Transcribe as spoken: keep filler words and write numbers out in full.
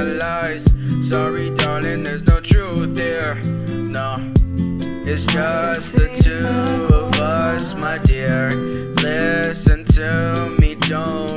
my lies. Sorry darling, there's no truth here. No, it's just the two of us, my dear. Listen to me, don't